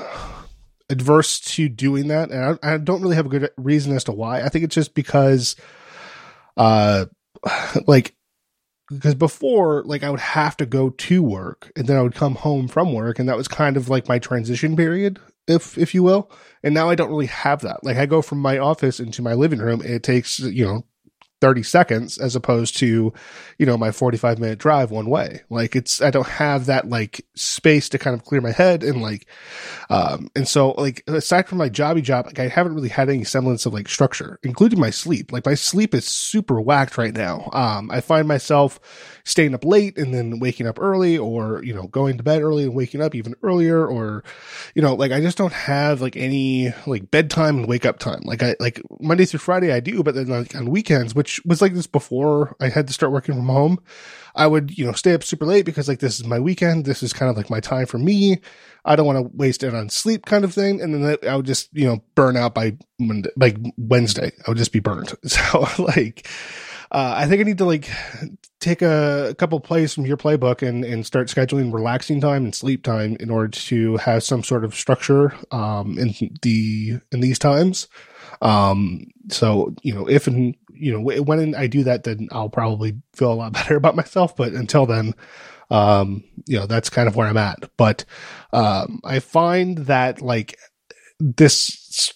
adverse to doing that. And I, I don't really have a good reason as to why. I think it's just because uh, like, because before, like, I would have to go to work and then I would come home from work. And that was kind of like my transition period, if if you will. And now I don't really have that. Like, I go from my office into my living room. And it takes, you know, thirty seconds as opposed to, you know, my forty-five minute drive one way. Like, it's, I don't have that like space to kind of clear my head. And like, um, and so like, aside from my jobby job, like I haven't really had any semblance of like structure, including my sleep. Like, my sleep is super whacked right now. Um, I find myself staying up late and then waking up early, or, you know, going to bed early and waking up even earlier, or, you know, like I just don't have like any like bedtime and wake up time. Like I, like Monday through Friday I do, but then like on weekends, which was like this before I had to start working from home, I would, you know, stay up super late because like this is my weekend. This is kind of like my time for me. I don't want to waste it on sleep kind of thing. And then that, I would just, you know, burn out by Monday, like Wednesday. I would just be burned. So like, uh, I think I need to like take a, a couple plays from your playbook and, and start scheduling relaxing time and sleep time in order to have some sort of structure, um, in the, in these times. Um, so, you know, if, and, you know, when I do that, then I'll probably feel a lot better about myself. But until then, um, you know, that's kind of where I'm at. But, um, I find that like this,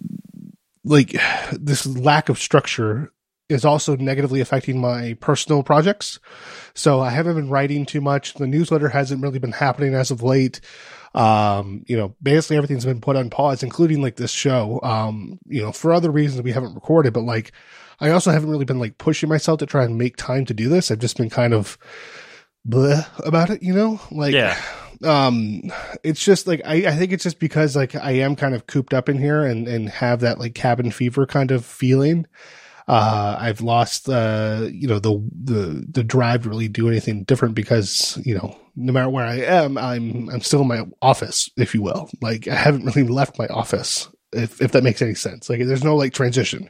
like this lack of structure is also negatively affecting my personal projects. So I haven't been writing too much. The newsletter hasn't really been happening as of late. Um, you know, basically everything's been put on pause, including like this show, um, you know, for other reasons we haven't recorded, but like, I also haven't really been like pushing myself to try and make time to do this. I've just been kind of bleh about it, you know, like, yeah. um, it's just like, I, I think it's just because like I am kind of cooped up in here and, and have that like cabin fever kind of feeling. Uh, I've lost, uh, you know, the, the, the drive to really do anything different because, you know, no matter where I am, I'm, I'm still in my office, if you will. Like, I haven't really left my office, if, if that makes any sense. Like, there's no like transition.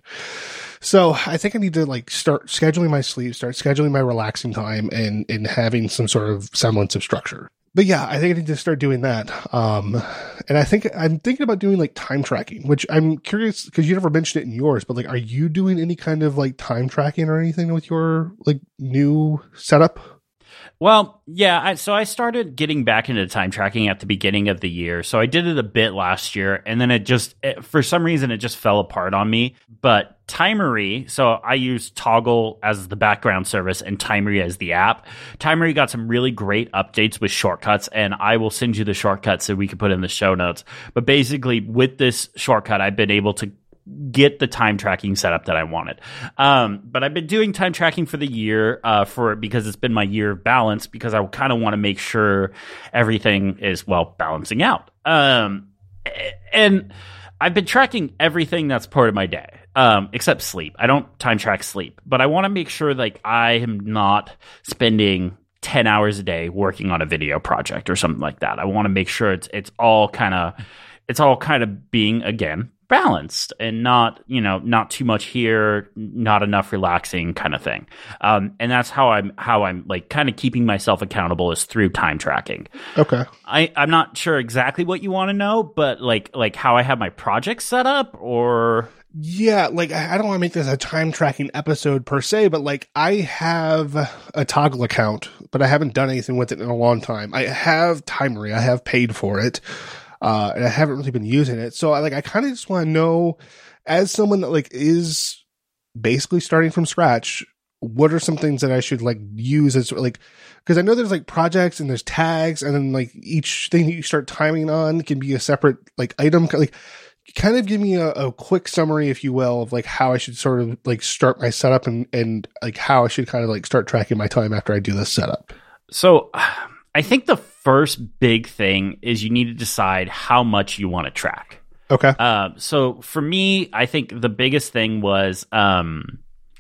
So I think I need to like start scheduling my sleep, start scheduling my relaxing time, and, and having some sort of semblance of structure. But yeah, I think I need to start doing that. Um, and I think I'm thinking about doing like time tracking, which I'm curious because you never mentioned it in yours, but like, are you doing any kind of like time tracking or anything with your like new setup? Well, yeah. I, so I started getting back into time tracking at the beginning of the year. So I did it a bit last year, and then it just, it, for some reason, it just fell apart on me. But Timery, so I use Toggle as the background service and Timery as the app. Timery got some really great updates with shortcuts, and I will send you the shortcuts so we can put in the show notes. But basically, with this shortcut, I've been able to get the time tracking setup that I wanted. Um, but I've been doing time tracking for the year uh, for because it's been my year of balance, because I kind of want to make sure everything is, well, balancing out. Um, and I've been tracking everything that's part of my day, um, except sleep. I don't time track sleep, but I want to make sure like I am not spending ten hours a day working on a video project or something like that. I want to make sure it's it's all kind of it's all kind of being, again, balanced and not, you know, not too much here, not enough relaxing kind of thing. Um, and that's how I'm, how I'm like kind of keeping myself accountable is through time tracking. Okay. I, I'm not sure exactly what you want to know, but like, like how I have my project set up, or. Yeah, like I don't want to make this a time tracking episode per se, but like I have a Toggle account, but I haven't done anything with it in a long time. I have Timery, I have paid for it. Uh, and I haven't really been using it. So I like, I kind of just want to know, as someone that like is basically starting from scratch, what are some things that I should like use as like, because I know there's like projects and there's tags, and then like each thing that you start timing on can be a separate like item. Like, kind of give me a, a quick summary, if you will, of like how I should sort of like start my setup and, and like how I should kind of like start tracking my time after I do this setup. So I think the first big thing is you need to decide how much you want to track. Okay. Uh, so for me, I think the biggest thing was um,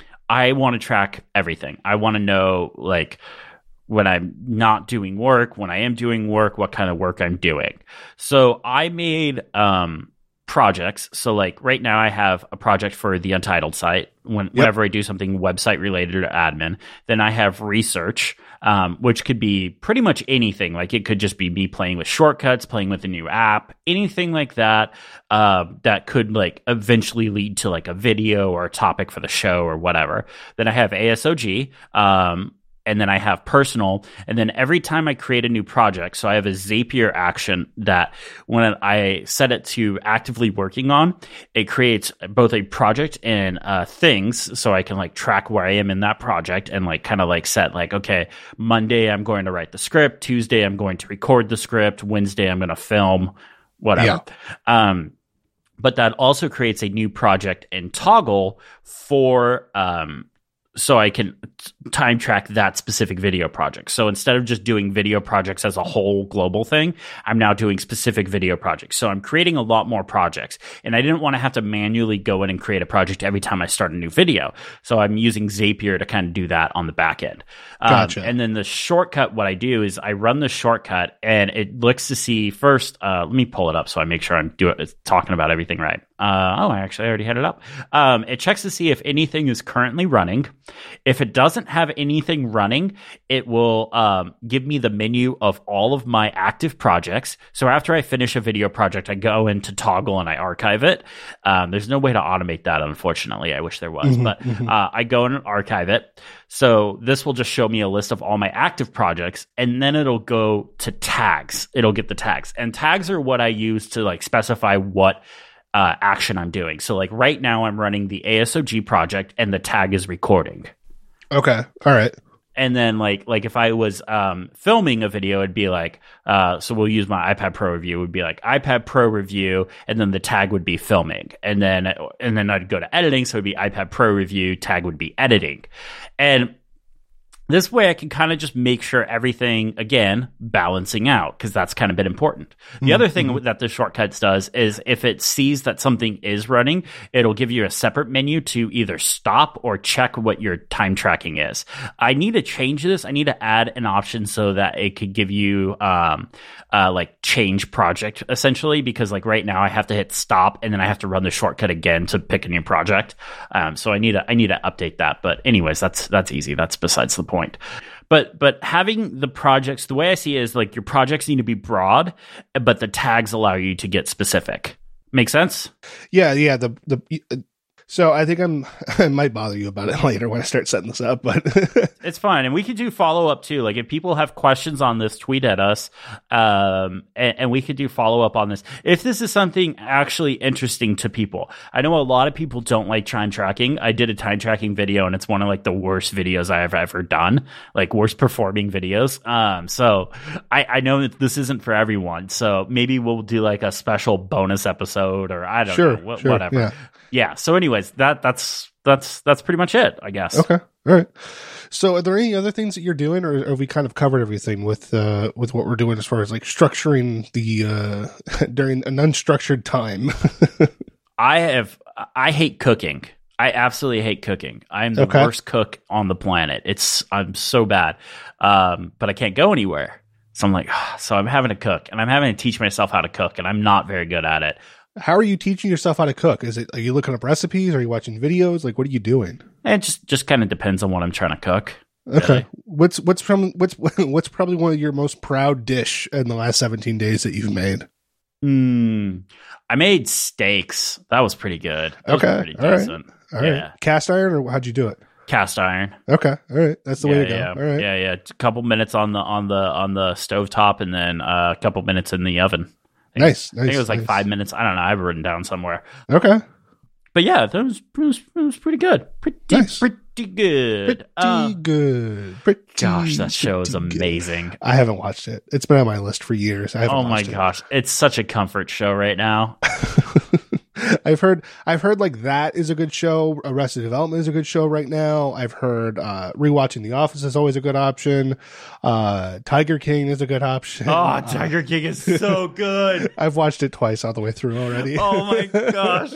I want to track everything. I want to know like when I'm not doing work, when I am doing work, what kind of work I'm doing. So I made um, projects. So like right now I have a project for the Untitled site. When, yep. Whenever I do something website related or admin, then I have research, um, which could be pretty much anything. Like it could just be me playing with shortcuts, playing with a new app, anything like that, uh, that could like eventually lead to like a video or a topic for the show or whatever. Then I have A S O G, um, and then I have personal, and then every time I create a new project, so I have a Zapier action that when I set it to actively working on, it creates both a project and uh, things, so I can like track where I am in that project and like kind of like set like, okay, Monday I'm going to write the script, Tuesday I'm going to record the script, Wednesday I'm going to film, whatever. Yeah. Um, but that also creates a new project in Toggle for um, so I can t- time track that specific video project. So instead of just doing video projects as a whole global thing, I'm now doing specific video projects. So I'm creating a lot more projects. And I didn't want to have to manually go in and create a project every time I start a new video. So I'm using Zapier to kind of do that on the back end. Gotcha. Um, and then the shortcut, what I do is I run the shortcut and it looks to see first, uh, let me pull it up so I make sure I'm doing talking about everything right. Uh, oh, I actually already had it up. Um, it checks to see if anything is currently running. If it doesn't have anything running, it will um, give me the menu of all of my active projects. So after I finish a video project, I go into Toggle and I archive it. Um, there's no way to automate that, unfortunately. I wish there was, mm-hmm, but mm-hmm. Uh, I go and archive it. So this will just show me a list of all my active projects, and then it'll go to tags. It'll get the tags, and tags are what I use to like specify what Uh, action I'm doing. So like right now I'm running the A S O G project and the tag is recording. Okay. All right. And then like like if I was um, filming a video, it'd be like, uh, so we'll use my iPad Pro review. It would be like iPad Pro review, and then the tag would be filming. And then and then I'd go to editing, so it'd be iPad Pro review, tag would be editing. And this way I can kind of just make sure everything, again, balancing out, because that's kind of been important. The mm-hmm. other thing that the shortcuts does is if it sees that something is running, it'll give you a separate menu to either stop or check what your time tracking is. I need to change this. I need to add an option so that it could give you um, uh, like change project, essentially, because like right now I have to hit stop and then I have to run the shortcut again to pick a new project. Um, so I need to I need to update that. But anyways, that's that's easy. That's besides the point. But but having the projects, the way I see it is like your projects need to be broad, but the tags allow you to get specific. Make sense? Yeah, yeah. The the so I think I'm I might bother you about it later when I start setting this up, but it's fine, and we could do follow up too. Like if people have questions on this, tweet at us, um, and, and we could do follow up on this if this is something actually interesting to people. I know a lot of people don't like time tracking. I did a time tracking video, and it's one of like the worst videos I have ever done, like worst performing videos. Um, so I, I know that this isn't for everyone. So maybe we'll do like a special bonus episode, or I don't sure, know, wh- sure, whatever. Yeah. Yeah. So, anyways, that that's that's that's pretty much it, I guess. Okay. All right. So, are there any other things that you're doing, or have we kind of covered everything with uh, with what we're doing as far as like structuring the uh, during an unstructured time? I have. I hate cooking. I absolutely hate cooking. I'm the okay. worst cook on the planet. It's I'm so bad, um, but I can't go anywhere. So I'm like, oh, so I'm having to cook, and I'm having to teach myself how to cook, and I'm not very good at it. How are you teaching yourself how to cook? Is it, are you looking up recipes? Are you watching videos? Like, what are you doing? It just, just kind of depends on what I'm trying to cook. Okay. Really. What's, what's from, what's, what's probably one of your most proud dish in the last seventeen days that you've made? Hmm. I made steaks. That was pretty good. That okay. Was pretty all decent. Right. All yeah. right. Cast iron, or how'd you do it? Cast iron. Okay. All right. That's the yeah, way to go. Yeah. All right. Yeah. Yeah. A couple minutes on the, on the, on the stovetop, and then uh, a couple minutes in the oven. I think, nice, nice. I think it was like nice. five minutes. I don't know. I've written down somewhere. Okay. But yeah, that was, it was, it was pretty good. Pretty, nice. pretty good. Pretty uh, good. Pretty, gosh, that show is good. amazing. I haven't watched it. It's been on my list for years. I haven't oh my watched it. gosh. It's such a comfort show right now. I've heard I've heard like that is a good show. Arrested Development is a good show right now. I've heard uh rewatching The Office is always a good option. Uh Tiger King is a good option. Oh, Tiger King is so good. I've watched it twice all the way through already. Oh my gosh.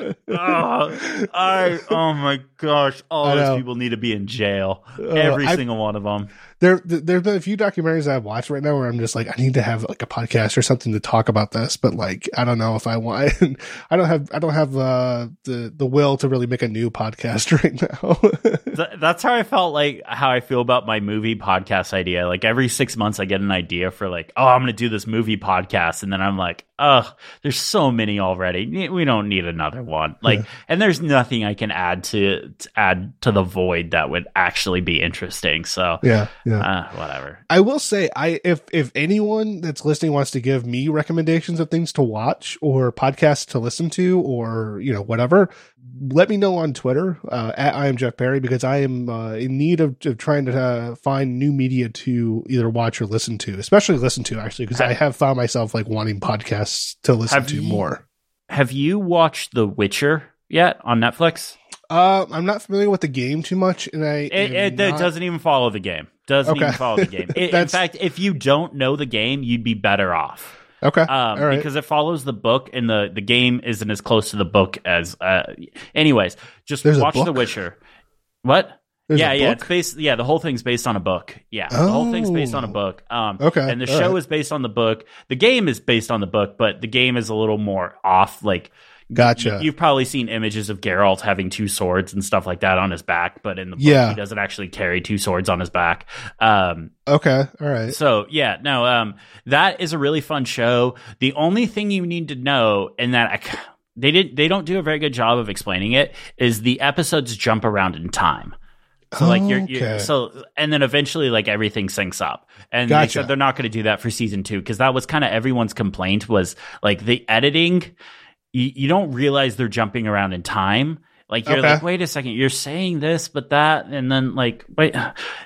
Oh, I oh my gosh. All those people need to be in jail. Uh, Every I've, single one of them. There there's been a few documentaries I've watched right now where I'm just like, I need to have like a podcast or something to talk about this, but like I don't know if I want I don't have I don't have uh the the will to really make a new podcast right now. That's how I felt like how I feel about my movie podcast idea. Like every six months I get an idea for like, oh, I'm gonna do this movie podcast, and then I'm like, oh, there's so many already. We don't need another one. Like, yeah. And there's nothing I can add to, to add to the void that would actually be interesting. So yeah, yeah, uh, whatever. I will say, I if if anyone that's listening wants to give me recommendations of things to watch or podcasts to listen to, or you know whatever, let me know on Twitter uh, at I am Jeff Perry, because I am uh, in need of, of trying to uh, find new media to either watch or listen to, especially listen to actually, because I have found myself like wanting podcasts to listen have to you, more. Have you watched The Witcher yet on Netflix? Uh, I'm not familiar with the game too much, and I it, it, not... it doesn't even follow the game. Doesn't okay. even follow the game. It, in fact, if you don't know the game, you'd be better off. Okay, um, all right. Because it follows the book, and the, the game isn't as close to the book as. Uh, anyways, just There's watch The Witcher. What? There's yeah, a yeah, book? it's based. Yeah, the whole thing's based on a book. Yeah, oh. the whole thing's based on a book. Um, okay, and the all show right. is based on the book. The game is based on the book, but the game is a little more off. Like, gotcha. You've probably seen images of Geralt having two swords and stuff like that on his back, but in the book, yeah. he doesn't actually carry two swords on his back. Um, okay, all right. So yeah, no, um, that is a really fun show. The only thing you need to know, and that I, they did, they don't do a very good job of explaining it, is the episodes jump around in time. So like you're, you're okay. so, and then eventually like everything syncs up, and gotcha. they said they're not going to do that for season two, because that was kind of everyone's complaint, was like the editing. You, you don't realize they're jumping around in time. Like you're okay. like, wait a second, you're saying this, but that, and then like wait.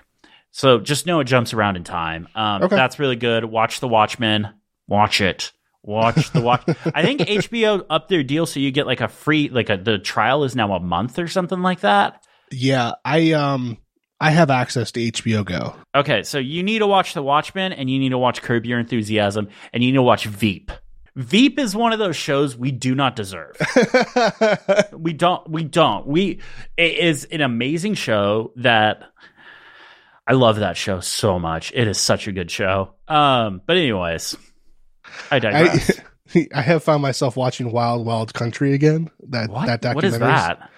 So just know it jumps around in time. Um, okay. That's really good. Watch The Watchmen. Watch it. Watch the watch. I think H B O upped their deal, so you get like a free, like a the trial is now a month or something like that. Yeah, I um I have access to H B O Go. Okay, so you need to watch The Watchmen, and you need to watch Curb Your Enthusiasm, and you need to watch Veep. Veep is one of those shows we do not deserve. we don't. We don't. We it is an amazing show that I love. That show so much. It is such a good show. Um, but anyways, I digress. I, I have found myself watching Wild Wild Country again. That what? that What is documentary. that?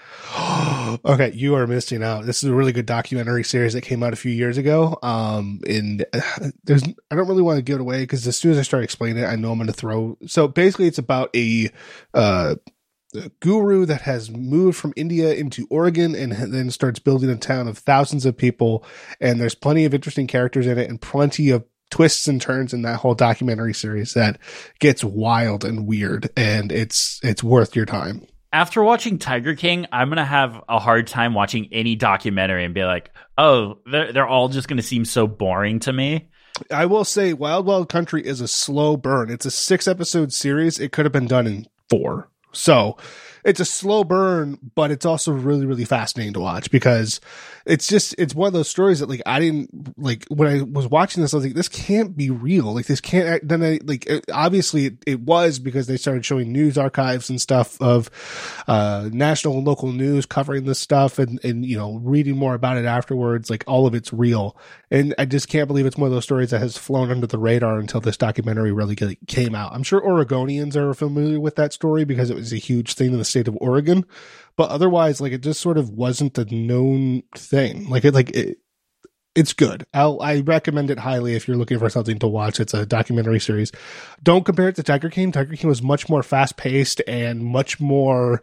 Okay, you are missing out. This is a really good documentary series that came out a few years ago. Um, and there's, I don't really want to give it away, because as soon as I start explaining it, I know I'm going to throw. So basically, it's about a, uh, a guru that has moved from India into Oregon and then starts building a town of thousands of people. And there's plenty of interesting characters in it, and plenty of twists and turns in that whole documentary series that gets wild and weird, and it's it's worth your time. After watching Tiger King, I'm going to have a hard time watching any documentary and be like, oh, they're, they're all just going to seem so boring to me. I will say Wild Wild Country is a slow burn. It's a six episode series. It could have been done in four. So it's a slow burn, but it's also really, really fascinating to watch, because it's just, it's one of those stories that like, I didn't like when I was watching this, I was like, this can't be real. Like this can't, then I like, it, obviously it, it was, because they started showing news archives and stuff of, uh, national and local news covering this stuff, and, and, you know, reading more about it afterwards, like all of it's real. And I just can't believe it's one of those stories that has flown under the radar until this documentary really came out. I'm sure Oregonians are familiar with that story, because it was a huge thing in the state of Oregon, but otherwise, like, it just sort of wasn't a known thing. Like it, like it, it's good. I'll, I recommend it highly if you're looking for something to watch. It's a documentary series. Don't compare it to Tiger King. Tiger King was much more fast paced and much more,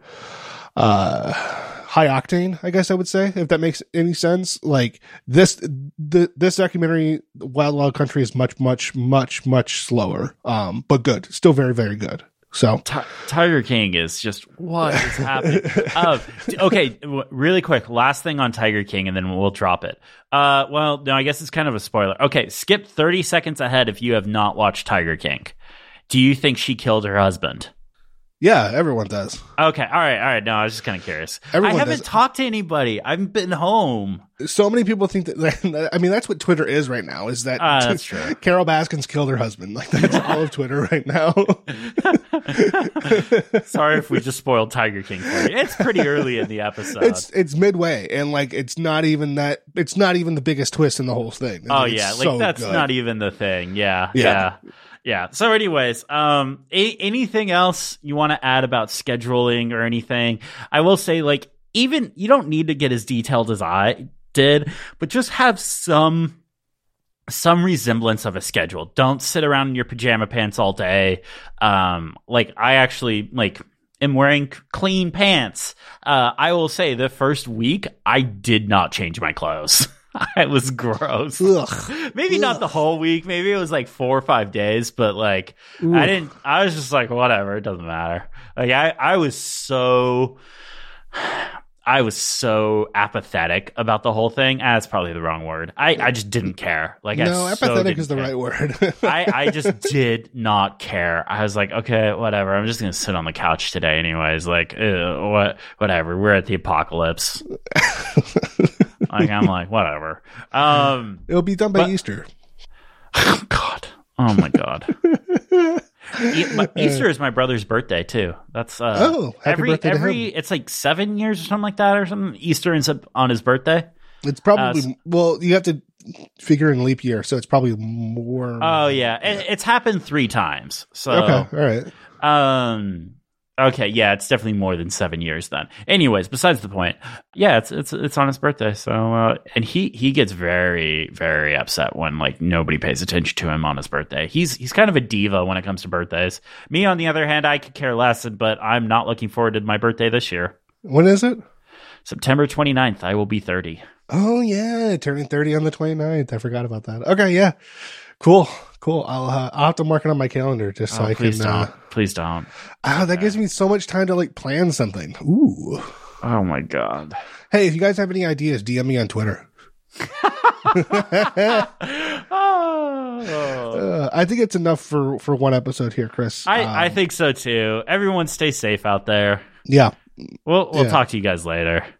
uh, high octane, I guess I would say, if that makes any sense. Like this, the, this documentary, Wild Wild Country, is much, much, much, much slower. Um, but good. Still very, very good. So T- Tiger King is just, what is happening? uh, okay, w- really quick, last thing on Tiger King, and then we'll drop it. Uh, well, no, I guess it's kind of a spoiler. Okay, skip thirty seconds ahead if you have not watched Tiger King. Do you think she killed her husband? Yeah, everyone does. Okay, all right, all right. No, I was just kind of curious. Everyone I haven't does. talked to anybody. I've been home. So many people think that. I mean, that's what Twitter is right now. Is that uh, that's true. Carol Baskins killed her husband? Like that's all of Twitter right now. Sorry if we just spoiled Tiger King for you. It's pretty early in the episode. It's it's midway, and like it's not even that. It's not even the biggest twist in the whole thing. Oh it's yeah, like so that's good. not even the thing. Yeah, Yeah. yeah. Yeah. So, anyways, um, a- anything else you want to add about scheduling or anything? I will say, like, even you don't need to get as detailed as I did, but just have some some resemblance of a schedule. Don't sit around in your pajama pants all day. Um, like I actually like am wearing clean pants. Uh, I will say the first week I did not change my clothes. It was gross. Ugh. Maybe Ugh. not the whole week. Maybe it was like four or five days, but like Ooh. I didn't, I was just like, whatever. It doesn't matter. Like I, I was so, I was so apathetic about the whole thing. Ah, that's probably the wrong word. I, I just didn't care. Like, no, I so apathetic didn't is the care. right word. I, I just did not care. I was like, okay, whatever. I'm just gonna sit on the couch today, anyways. Like, ew, what, whatever. We're at the apocalypse. Like, I'm like, whatever. Um, It'll be done by but- Easter. oh God. Oh my God. E- my- Easter is my brother's birthday too. That's uh, Oh, happy every birthday to every. him. It's like seven years or something like that, or something. Easter ends up on his birthday. It's probably Uh, well. You have to figure in leap year, so it's probably more. Oh yeah, It, it's happened three times. So Okay, all right. Um. Okay. Yeah, it's definitely more than seven years then. Anyways, besides the point. Yeah, it's it's it's on his birthday. So uh, and he he gets very very upset when like nobody pays attention to him on his birthday. He's he's kind of a diva when it comes to birthdays. Me on the other hand, I could care less. But I'm not looking forward to my birthday this year. When is it? September twenty-ninth, I will be thirty. Oh yeah, turning thirty on the twenty-ninth. I forgot about that. Okay, yeah, cool, cool. I'll uh, I'll have to mark it on my calendar just so Oh, I please can. don't. Uh, Please don't. oh, that gives me so much time to like plan something. Ooh. Oh my God. Hey, if you guys have any ideas, D M me on Twitter. oh. Uh, I think it's enough for for one episode here, Chris. I, Um, I think so too. Everyone stay safe out there. yeah. We'll we'll Yeah. talk to you guys later.